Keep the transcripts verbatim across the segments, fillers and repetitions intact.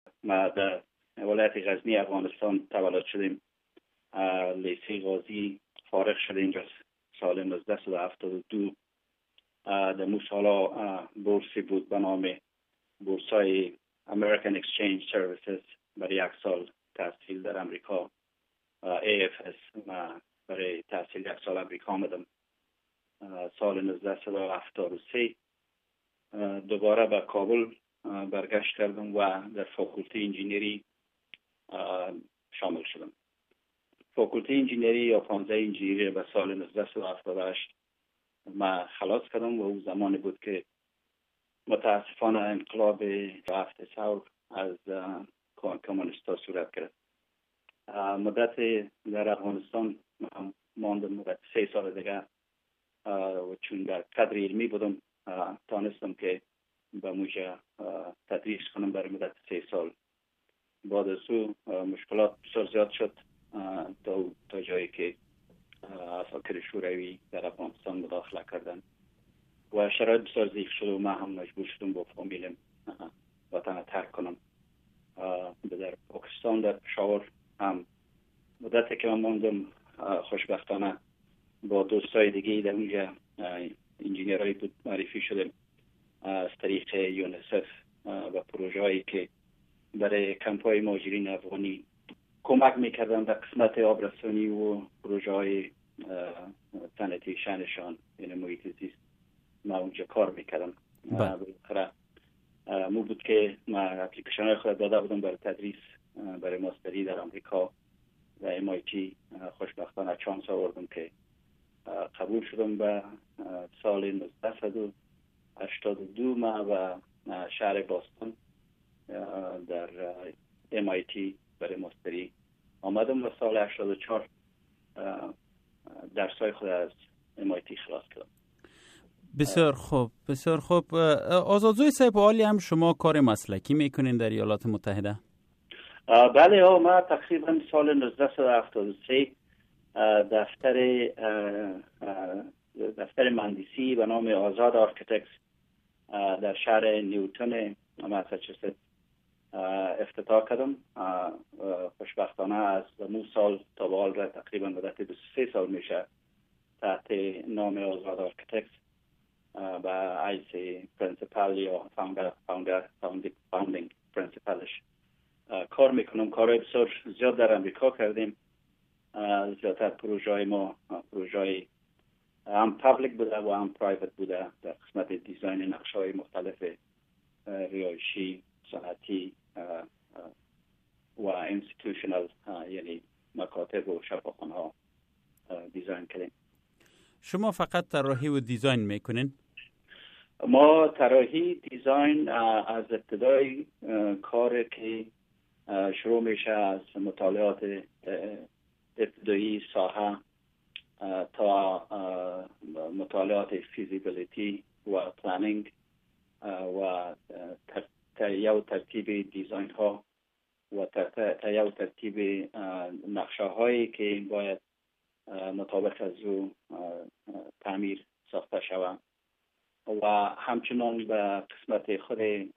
ما در ولایت غزنی افغانستان تولد شدیم. لیسه غازی فارغ شدیم اینجا سال هزار و نهصد و هفتاد و دو. در مو سالا بورسی بود به نام بورسای American Exchange Services برای یک سال تحصیل در امریکا. ای اف اس ما برای تحصیل یک سال امریکا آمدم. سال هزار و نهصد و هفتاد و سه دوباره به کابل برگشت کردم و در فاکولته انجینری شامل شدم. فاکولته انجینری یا پانزده انجینری به سال هزار و نهصد و هفتاد و هشت ما خلاص کردم و او زمانی بود که متاسفانه انقلاب هفت ثور از کمونیستا صورت گرفت. مدت در افغانستان ماندم مدت سه سال دیگه و چون در قدر علمی بودم تانستم که به موجه تدریس کنم برای مدت سه سال. بعد از او مشکلات بسیار زیاد شد تا, تا جایی که عساکر شوروی در افغانستان مداخله کردن و شرایط بسیار ضعیف شد و من هم مجبور شدم با فامیلم وطن ترک کنم. در پاکستان در پشاور هم مدتی که من ماندم خوشبختانه با دوستای دیگه در اونجا انجینیرایی بود معرفی شدیم از طریق یونیسف و پروژه هایی که برای کمپای مهاجرین افغانی کمک میکردن در قسمت آبرسانی و پروژه های صنعتی شانشان یعنی محیط زیست. ما اونجا کار میکردم. بالاخره مو بود که ما اپلیکیشن های خود داده بودم برای تدریس برای ماستری در امریکا و ام آی تی. خوشبختانه چانس آوردم که قبول شدم. به سال هزار و نهصد و هشتاد و دو ما و شهر باستون در ام آی تی برای ماستری آمدم و سال هشتاد و چهار درسای خود از ام آی تی خلاص کردم. بسیار خوب بسیار خوب. آزادزوی صاحب، حالی هم شما کار مسلکی میکنین در ایالات متحده؟ بله ها، ما تقریبا سال هزار و نهصد و هفتاد و سه دفتر دفتر مهندسی به نام آزاد آرکیتکتس در شهر نیوتن ماساچوست افتتاح کردم. خوشبختانه از نو سال تا به حال تقریبا مدت بیست و سه سال میشه تحت نام آزاد آرکیتکتس و ایس پرنسپل یا فاوندر فاوندر فاوندینگ پرنسپلش کار میکنم. کارهای بسیار زیاد در امریکا کردیم. زیادتر پروژه های ما پروژه های هم پابلیک بوده و هم پرایوت بوده در قسمت دیزاین نقشه های مختلف رهایشی، صنعتی و انستیتوشنال یعنی مکاتب و شفاخانه ها دیزاین کردیم. شما فقط طراحی و دیزاین میکنین؟ ما طراحی دیزاین از ابتدای کار که شروع میشه از مطالعات ابتدایی ساحه تا مطالعات فیزیبیلیتی و پلانینگ و تا یو ترتیب دیزاین ها و تا یو ترتیب نقشه هایی که باید مطابق از او تعمیر ساخته شود و همچنان به قسمت خود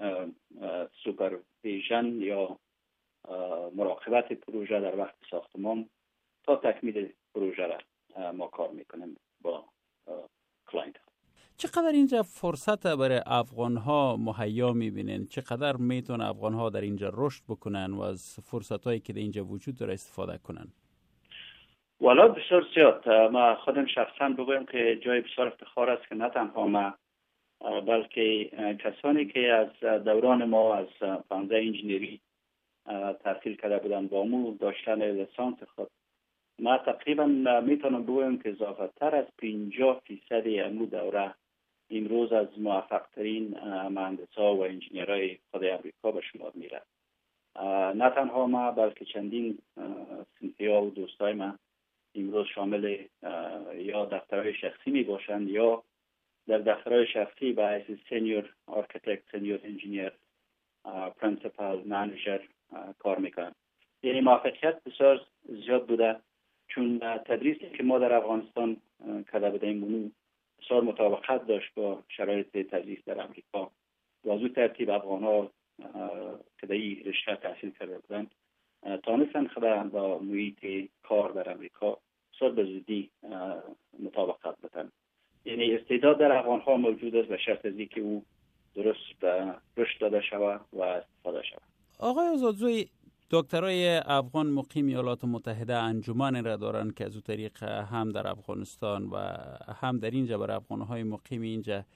سوپرویژن یا مراقبت پروژه در وقت ساختمان تا تکمیل پروژه را ما کار میکنیم با کلاینت. چقدر اینجا فرصت برای افغان ها مهیا میبینین؟ چقدر میتون افغان ها در اینجا رشد بکنن و از فرصت هایی که در اینجا وجود داره استفاده کنن؟ والا بسیار زیاد. ما خودم شخصا بگویم که جای بسیار افتخار است که نه تنها ما بلکه کسانی که از دوران ما از پانزده انجینری تحصیل کرده بودن با مو داشتن لیسانس خود، ما تقریبا میتونم بگویم که اضافه تر از پنجاه فیصد امو دوره امروز از موفق ترین مهندسا و انجینیرهای خود امریکا به شمار میره. نه تنها ما بلکه چندین صنفیا و دوستای ما امروز شامل یا دفترهای شخصی می باشند یا در دفترهای شخصی به حیث سینیور آرکیتکت، سینیور انجینیر، پرنسپل، منیجر کار میکنن. یعنی موفقیت بسیار زیاد بوده چون تدریسی که ما در افغانستان کرده بودیم اونو بسیار مطابقت داشت با شرایط تدریس در امریکا و از اون ترتیب افغان‌ها که در این رشته تحصیل کرده بودند تانستن خود با محیط کار در امریکا بسیار به زودی مطابقت بدن. یعنی استعداد در افغان ها موجود است به شرط از اینکه او درست رشد داده شود و استفاده شود. آقای آزادزوی، دکترای افغان مقیم ایالات متحده انجمن را دارند که از او طریق هم در افغانستان و هم در اینجا برای افغانهای مقیم اینجا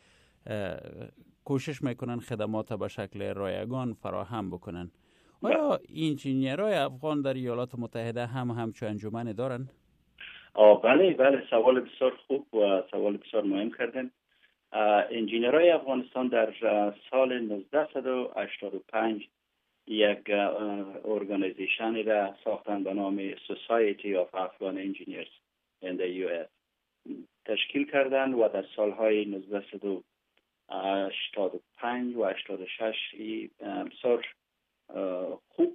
کوشش میکنن خدمات به شکل رایگان فراهم بکنن. آیا انجینیرهای افغان در ایالات متحده هم همچون انجمن دارن؟ آه بله بله سوال بسیار خوب و سوال بسیار مهم کردن. انجینیرهای افغانستان در سال نوزده و هشتاد و پنج یک ارگانیزیشنی را ساختن به نام Society of Afghan Engineers in the یو اس تشکیل کردن و در سالهای نوزده و هشتاد و پنج و هشتاد و شش بسیار خوب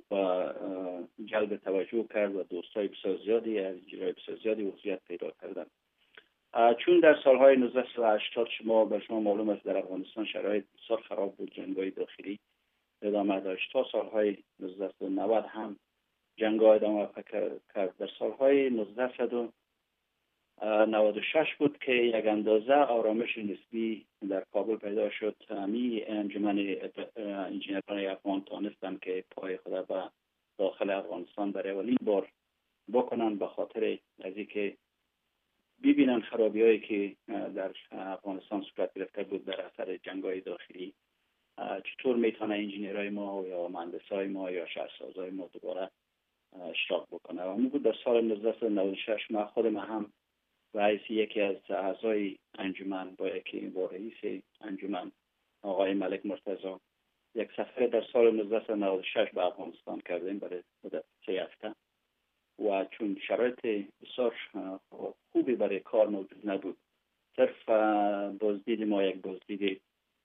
جلب توجه کرد و دوستای بسیار زیادی از انجینیرهای بسیار زیادی عضویت پیدا کردن. چون در سالهای نوزده و هشتاد شما به شما معلوم است در افغانستان شرایط بسیار خراب بود، جنگ‌های داخلی ادامه داشت تا سالهای نوزده و نود هم جنگ‌ها ادامه کرد. در سالهای نوزده و نود و شش بود که یک اندازه آرامش نسبی در کابل پیدا شد. همی انجمن انجینیران افغان تانستن که پای خود به داخل افغانستان برای اولین بار بکنن به خاطر از اینکه ببینن خرابی‌هایی که در افغانستان صورت گرفته بود در اثر جنگ‌های داخلی چطور میتونه انجینیرهای ما یا مهندسای ما یا شهرسازای ما دوباره اشتراک بکنه. و اون بود در سال نوزده و نود و شش ما خودم هم رئیس یکی از اعضای انجمن با یکی با رئیس انجمن آقای ملک مرتضی یک سفر در سال نوزده و نود و شش به افغانستان کردیم برای مدت سه هفته و چون شرایط بسیار خوبی برای کار موجود نبود، صرف بازدید ما یک بازدید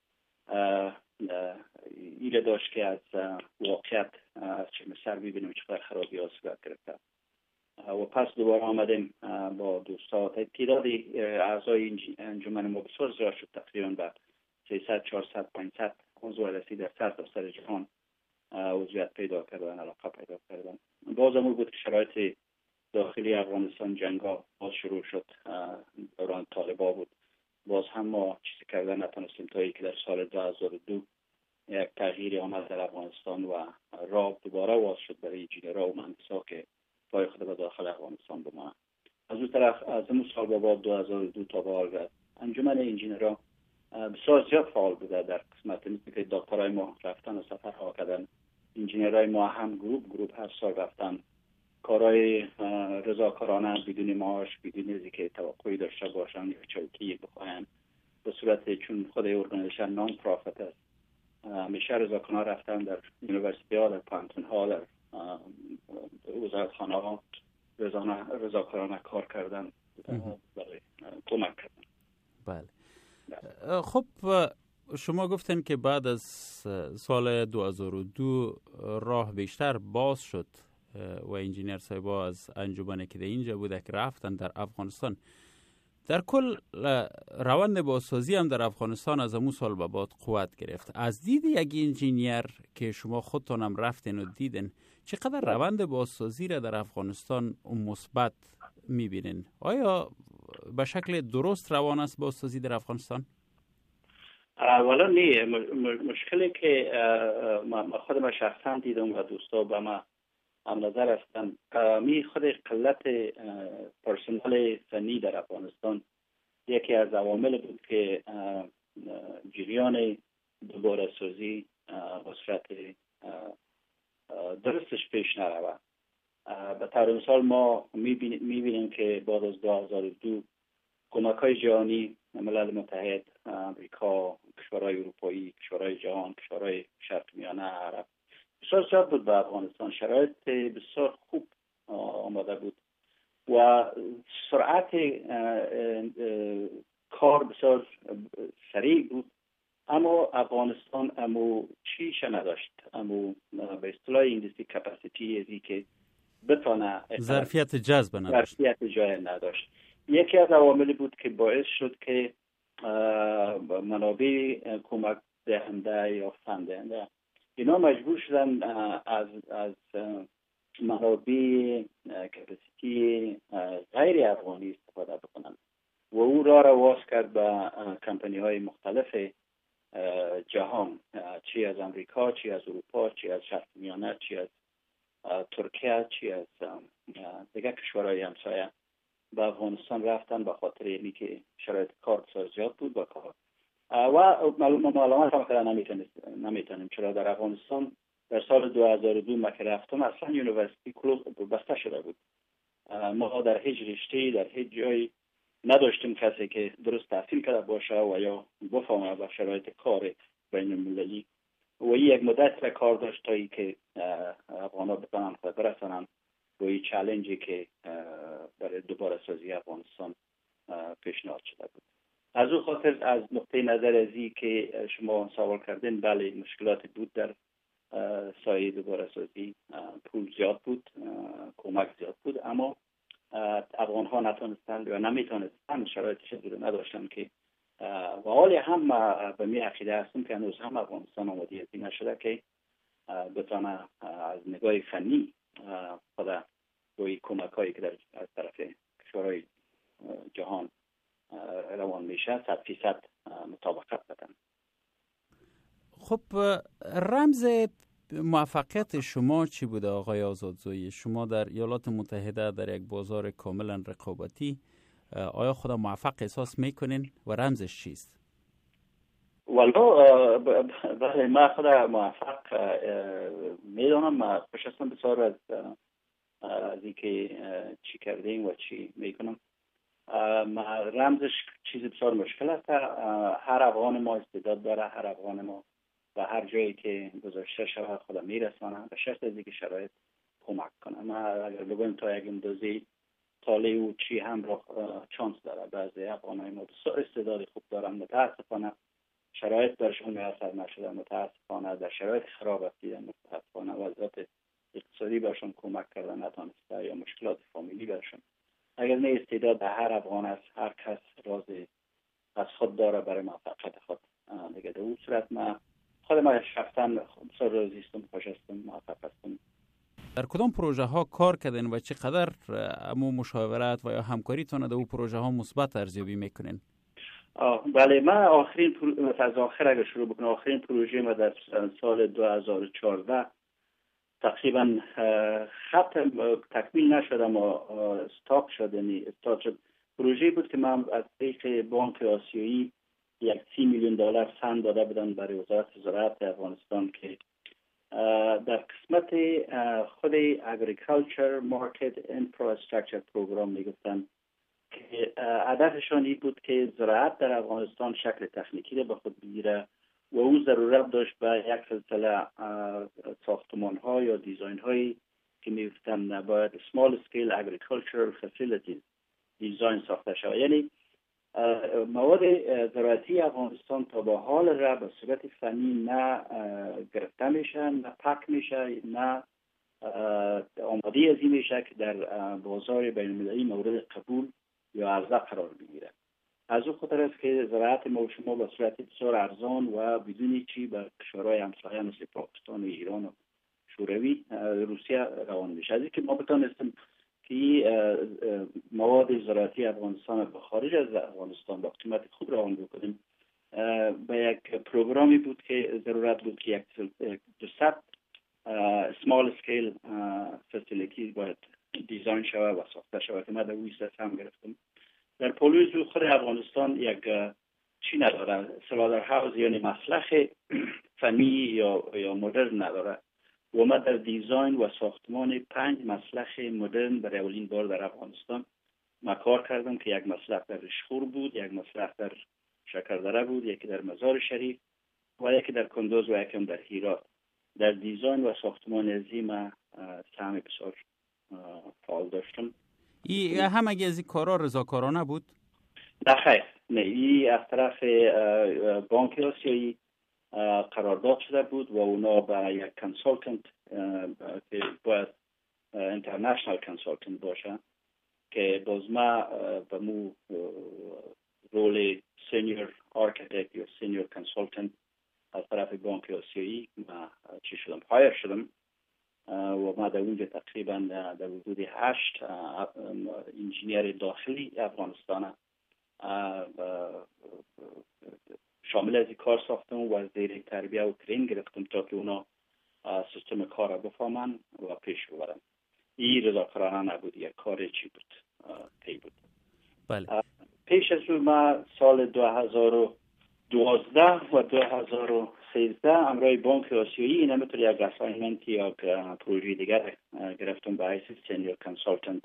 ایره داشت که از واقعیت از چشم سر ببینیم چقدر خرابی ها صورت گرفته و پس دوباره آمدیم با دوستا. تعداد اعضای انجمن ما بسیار زیاد شد، تقریبا به سیصد چهارصد پانصد عضو رسید در سر تا سر جهان عضویت پیدا کردن، علاقه پیدا کردن. باز هم بود که شرایط داخلی افغانستان جنگا باز شروع شد، دوران طالبا بود. باز هم ما چیزی کردن نتونستیم تا اینکه در سال دو هزار و دو یک تغییری آمد در افغانستان و راه دوباره واز شد برای انجینیرها و مهندسا که پای خود به داخل افغانستان بمانند. از اون طرف از اون سال به بعد دو هزار و دو تا به حال انجمن انجینیرها بسیار زیاد فعال بوده در قسمت مثل که دکترای ما رفتن و سفرها کردن، انجینیرهای ما هم گروپ گروپ هر سال رفتن کارهای رضاکارانه بدون معاش بدون از اینکه توقعی داشته باشن یا چوکی بخواین به صورت چون خود ارگانیزیشن نان پرافیت است همیشه رضاکارانه رفتن در یونیورسیتی ها، در پانتون ها، در وزارتخانه ها رضاکارانه کار کردن برای کمک کردن. بله. خب شما گفتن که بعد از سال دو هزار و دو راه بیشتر باز شد و انجینیر صاحبا از انجمنی که در اینجا بوده که رفتن در افغانستان. در کل روند بازسازی هم در افغانستان از امون سال به بعد قوت گرفت. از دید یک انجینیر که شما خودتون هم رفتین و دیدن، چقدر روند بازسازی را در افغانستان مثبت میبینین؟ آیا به شکل درست روان است بازسازی در افغانستان؟ اولا نه، مشکلی که ما خودم شخصا دیدم و دوستا با ما هم نظر هستن می خود قلت پرسنل فنی در افغانستان یکی از عوامل بود که جریان دوباره سازی به صورت درستش پیش نرود. به طور مثال ما میبینیم که بعد از دو هزار و دو کمک های جهانی، ملل متحد، امریکا، کشورهای اروپایی، کشورهای جهان، کشورهای شرق میانه، عرب بسیار زیاد بود به افغانستان. شرایط بسیار خوب آماده بود و سرعت کار بسیار سریع بود، اما افغانستان امو چیش نداشت، امو به اصطلاح انگلیسی کپاسیتی ازی که بتونه ظرفیت جذب نداشت، ظرفیت جای نداشت. یکی از عواملی بود که باعث شد که منابع کمک دهنده یا فندهنده اینا مجبور شدن از از منابع کپاسیتی غیر افغانی استفاده بکنن و او را رواز کرد به کمپانی های مختلف جهان، چی از امریکا، چی از اروپا، چی از شرق میانه، چی از ترکیه، چی از دیگر کشورهای همسایه به افغانستان رفتن به خاطر اینی که شرایط کار زیاد بود با کار و معلومات هم کلا نمیتونیم، چرا در افغانستان در سال دو هزار و دو ما که رفتم اصلا یونیورسیتی کلوز بسته شده بود. ما در هیچ رشته در هیچ جایی نداشتیم کسی که درست تحصیل کرده باشه و یا بفهمه به شرایط کار بین المللی و یک مدت را کار داشت تا ای که افغان‌ها بتونن خود برسنن و این چالنجی که برای دوباره سازی افغانستان پیشنهاد شده بود. از او خاطر از نقطه نظر ازی که شما سوال کردین، بله مشکلات بود در سایه دوباره سازی، پول زیاد بود، کمک زیاد بود، اما افغان ها نتونستند و نمیتونستند، شرایطش رو نداشتن که و حالی هم به می عقیده هستم که هنوز هم افغانستان آماده ازی نشده که بتونه از نگاه فنی خود روی کمک هایی که در از طرف کشورهای جهان روان میشه صد فیصد مطابقت بدن. خب رمز موفقیت شما چی بوده آقای آزادزویی؟ شما در ایالات متحده در یک بازار کاملا رقابتی آیا خود موفق احساس میکنین و رمزش چیست؟ والا بله من خود موفق میدونم، خوش هستم بسیار از از اینکه چی کردیم و چی میکنم. رمزش چیز بسیار مشکل است. هر افغان ما استعداد داره، هر افغان ما و هر جایی که گذاشته شده خدا میرسانه به شرط از اینکه شرایط کمک کنه. ما اگر بگویم تا یک اندازه طالع او چی هم را چانس داره. بعضی افغانای ما بسیار استعداد خوب دارن، متاسفانه شرایط برشون میسر نشده، متاسفانه در شرایط خراب هستیدن، متاسفانه وضعیت اقتصادی برشون کمک کردن نتونسته یا مشکلات فامیلی برشون. اگر نه استعداد هر افغان است، هر کس راز از خود داره برای موفقیت خود دیگه. در اون صورت ما خود ما شخصا بسیار راضی هستم، خوش هستم، موفق هستم. در کدام پروژه ها کار کردین و چقدر امو مشاورت و یا همکاریتون در اون پروژه ها مثبت ارزیابی میکنین؟ بله من آخرین پرو... از آخر اگر شروع بکنم، آخرین پروژه ما در سال دو هزار و چهارده تقریبا خط تکمیل نشد اما استاپ شد، یعنی استارت شد. پروژه بود که من از طریق بانک آسیایی یک سی میلیون دلار سند داده بودن برای وزارت زراعت افغانستان که در قسمت خود اگریکالچر مارکت انفراستراکچر پروگرام میگفتن که هدفشان این بود که زراعت در افغانستان شکل تکنیکی را به خود بگیره و او ضرورت داشت به یک سلسله ساختمان ها یا دیزاین هایی که میگفتن باید small scale agricultural facilities دیزاین ساخته شود. یعنی مواد زراعتی افغانستان تا به حال را به صورت فنی نه گرفته میشه، نه پک میشه، نه آماده ازی میشه که در بازار بین المللی مورد قبول یا عرضه قرار بگیره. از او خاطر است که زراعت ما و شما به صورت بسیار ارزان و بدون چی به کشورهای همسایه مثل پاکستان و ایران و شوروی روسیه روان میشه. از اینکه ما بتونستیم که مواد زراعتی افغانستان به خارج از افغانستان با قیمت خوب روان بکنیم، به یک پروگرامی بود که ضرورت بود که یک دوصد small scale facility باید دیزاین شود و ساخته شود که ما در اویست هم گرفتم. در پولوز خود افغانستان یک چی نداره، سلادر هاوز یعنی مسلخ فنی یا یا مدرن نداره و ما در دیزاین و ساختمان پنج مسلخ مدرن برای اولین بار در افغانستان ما کار کردم که یک مسلخ در رشخور بود، یک مسلخ در شکردره بود، یکی در مزار شریف و یکی در کندوز و یکی در هیرات. در دیزاین و ساختمان ازی ما سهم بسیار فعال داشتم. ای هم اگه از این کارا رضاکارانه بود؟ نه خیر، نه، ای از طرف بانک آسیایی قرارداد شده بود و اونا با یک کنسالتنت که باید اینترنشنال کنسالتنت باشه که باز ما به مو رول سینیور آرکیتکت یا سینیور کنسالتنت از طرف بانک آسیایی ما چی شدم هایر شدم و ما در اونجا تقریبا در حدود هشت انجینیر داخلی افغانستان شامل از این کار ساختم و از زیر تربیه و ترین گرفتم تا که اونا سیستم کار را بفهمن و پیش ببرن. این رضاکارانه نبود، یک کار چی بود پی بود. بله. پیش از اون ما سال دو هزار و دوازده و دو هزار و سیزده امروی بانک آسیایی این همطور یک اساینمنت یا پروژه دیگر گرفتم به حیث سینیور کنسالتنت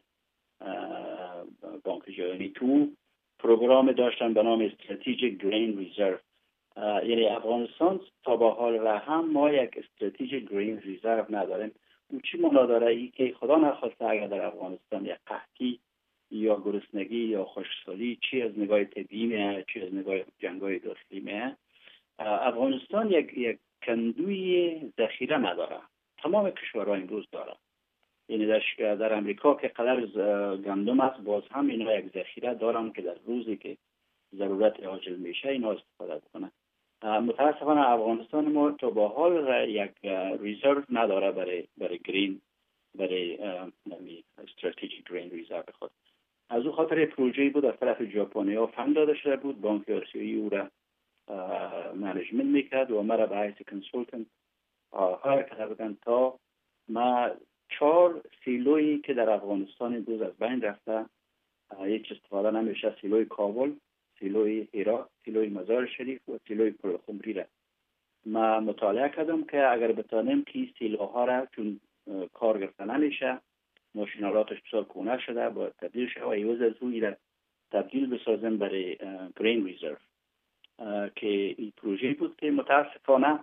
بانک جهانی. تو پروگرام داشتن به نام استراتژیک گرین ریزرو. یعنی افغانستان تا به حال را هم ما یک استراتژیک گرین ریزرو نداریم. او چی معنا داره؟ ای که خدا نخواسته اگر در افغانستان یک قحطی یا گرسنگی یا خشکسالی چی از نگاه طبیعی میه چی از نگاه جنگای داخلی میه، افغانستان یک یک کندوی ذخیره نداره. تمام کشورها امروز داره. یعنی در در امریکا که قدر گندم است باز هم اینا یک ذخیره دارن که در روزی که ضرورت عاجل میشه اینا استفاده بکنن. متاسفانه افغانستان ما تا به حال یک ریزرو نداره برای برای گرین برای استراتژیک گرین ریزرو خود. از اون خاطر پروژه‌ای بود از طرف ژاپنیا فند داده شده بود. بانک آسیایی او را منیجمنت میکرد و ما را به حیث کنسالتنت هایر کرده بودن تا ما چهار سیلویی که در افغانستان امروز از بین رفته هیچ استفاده نمیشه، سیلوی کابل، سیلوی هرات، سیلوی مزار شریف و سیلوی پرخمری را ما مطالعه کردم که اگر بتانیم که سیلوها را چون کار گرفته نمیشه ماشینالاتش بسیار کهنه شده باید تبدیل شد و ایوز از روی را تبدیل بسازم برای گرین ریزرو که این پروژه بود که متاسفانه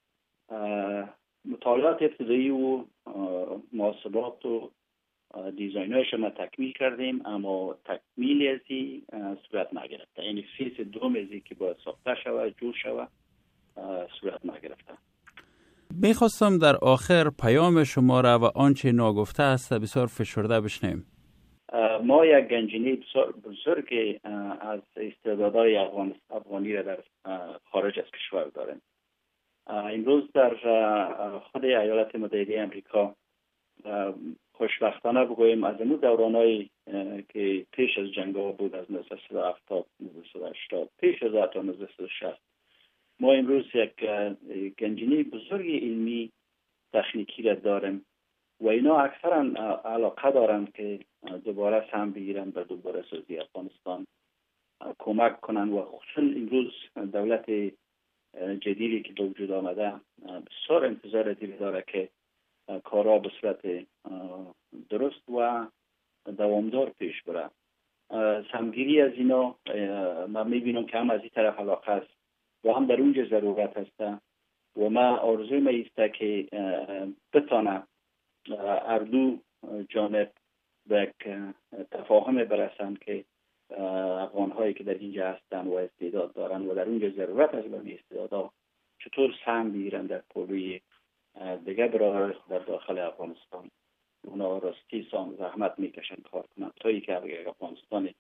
مطالعات ابتدایی و محاسبات و دیزاینایش ما تکمیل کردیم اما تکمیل از این صورت نگرفته. یعنی فیز دوم از این که باید ساخته شود جور شود صورت نگرفته. میخواستم در آخر پیام شما را و آنچه ناگفته است بسیار فشرده بشنیم. ما یک گنجینه بزرگ از استعدادهای افغان افغانی را در خارج از کشور داریم. امروز در خود ایالات متحده آمریکا خوشبختانه بگوییم از اون دورانایی که پیش از جنگ ها بود از نوزده صد و هفتاد نوزده صد و هشتاد پیش از حتی نوزده صد و شصت ما امروز یک گنجینه بزرگ علمی تکنیکی را داریم و اینا اکثرا علاقه دارند که دوباره سهم بگیرن به دوباره سازی افغانستان کمک کنن و خصوصا امروز دولت جدیدی که به وجود آمده بسیار انتظار دیگه داره که کارها به صورت درست و دوامدار پیش بره. سمگیری از اینا ما میبینم که هم از این طرف علاقه است و هم در اونجا ضرورت هسته و ما آرزوی ما ایسته که بتانه اردو جانب به یک تفاهم برسند که افغان هایی که در اینجا هستند و استعداد دارند و در اونجا ضرورت است به استعدادها چطور سهم بگیرند در پروژه دیگه برای در داخل افغانستان. اونا راستی سام زحمت میکشن کار کنن تا ای که افغانستان